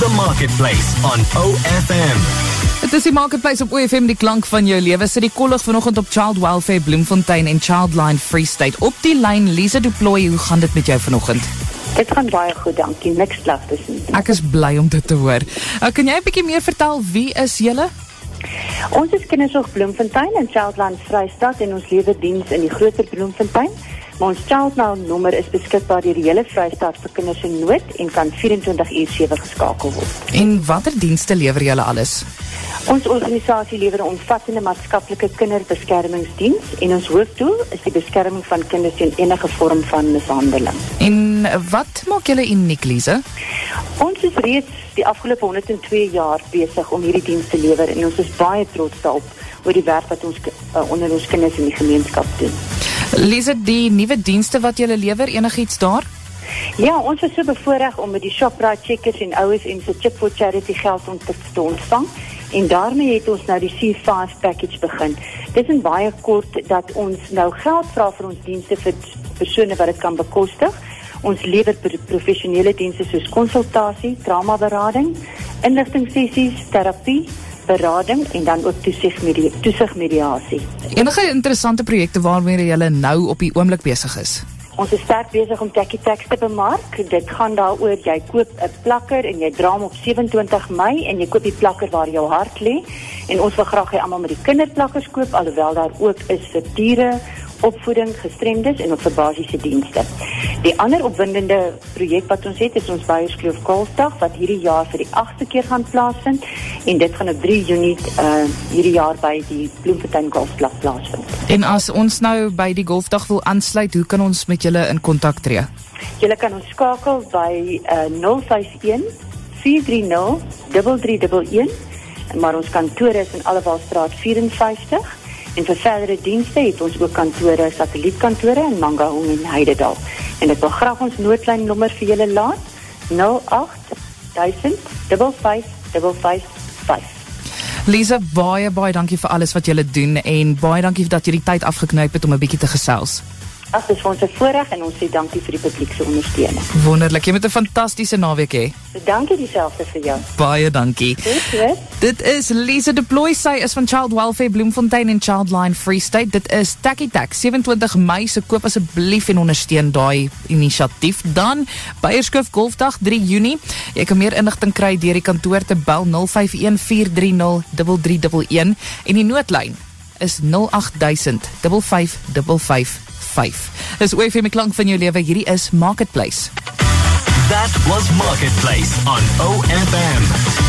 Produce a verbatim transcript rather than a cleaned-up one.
The Marketplace on O F M. Het is die Marketplace op O F M, die klank van jou lewe. Sit die kollig vanoggend op Child Welfare Bloemfontein en Childline Free State. Op die lyn, Lisa Du Plooy, hoe gaan dit met jou vanoggend? Dit gaan baie goed, dankie. Niks klagtes nie. Ek is bly om dit te hoor. Uh, kan jy 'n bietjie meer vertel, wie is julle? Ons is Kindersorg Bloemfontein en Childline Vrystaat en ons lewer diens in die groter Bloemfontein. Maar ons Childline nommer is beskikbaar deur die hele Vrystaat vir kinders in nood en kan vyf-en-twintig uur sewe geskakel word. En watter dienste lewer julle alles? Ons organisasie lewer 'n omvattende maatskaplike kinderbeskermingsdiens en ons hoofdoel is die beskerming van kinders teen enige vorm van mishandeling. En wat maak julle uniek, Lisa? Ons is reeds die afgelope honderd en twee jaar besig om hierdie diens te lewer en ons is baie trots daarop oor die werk wat ons uh, onder ons kinders in die gemeenskap doen. Lisa, die nuwe dienste wat julle lewer, enigiets daar? Ja, ons was so bevoorreg om met die Shoprite Checkers en O S M se Chip for Charity geld ont te ontvang en daarmee het ons nou die C vyf package begin. Dit is in baie kort dat ons nou geld vra vir ons dienste vir persone wat dit kan bekostig. Ons lewer professionele dienste soos konsultasie, traumaberading, inligtingssessies, terapie, berading en dan ook toesigmedia- toesigmediasie. Enige interessante projekte waarmee julle nou op die oomblik besig is? Ons is sterk besig om Tekkie Tags te bemark. Dit gaan daaroor, jy koop 'n plakker en jy dra hom op sewe-en-twintig Mei en jy koop die plakker waar jou hart lê. En ons wil graag hê almal met die kinderplakkers koop, alhoewel daar ook is vir diere, opvoeding, gestremdes en ook vir basiese dienste. Die ander opwindende projek wat ons het, is ons Beierskloof Golfdag, wat hierdie jaar vir die agste keer gaan plaasvind, en dit gaan op drie Junie uh, hierdie jaar by die Bloemfontein Golfvlak plaasvind. En as ons nou by die golfdag wil aansluit, hoe kan ons met julle in kontak tree? Julle kan ons skakel by uh, nul vyf een, vier drie nul, drie drie een een, maar ons kantore is in Allewaalstraat vyf en vyftig, en vir verdere dienste het ons ook kantore, satellietkantore in Mangaung en Heidedal. En ek wil graag ons noodlyn nommer vir julle laat, nul agt duisend vyf vyf vyf vyf vyf. Lisa, baie, baie dankie vir alles wat julle doen en baie dankie dat jy die tyd afgeknyp het om 'n bietjie te gesels. Ag, dis vir ons 'n voorreg en ons sê dankie vir die publiek se ondersteuning. Wonderlik, jy moet 'n fantastiese naweek hê. So dankie dieselfde vir jou. Baie dankie. Goed, goed. Dit is Lisa Du Plooy, sy is van Child Welfare Bloemfontein en Childline Free State. Dit is Tekkie Tags, sewe-en-twintig Mei, so koop asseblief en ondersteun daai inisiatief. Dan Beierskloof Golfdag drie Junie. Jy kan meer inligting kry deur die kantoor te bel nul vyf een, vier drie nul, drie drie een een en die noodlyn is nul agt duisend vyf vyf vyf vyf vyf. Dis O F M, die klank van jou lewe. Hierdie is Marketplace. That was Marketplace on O F M.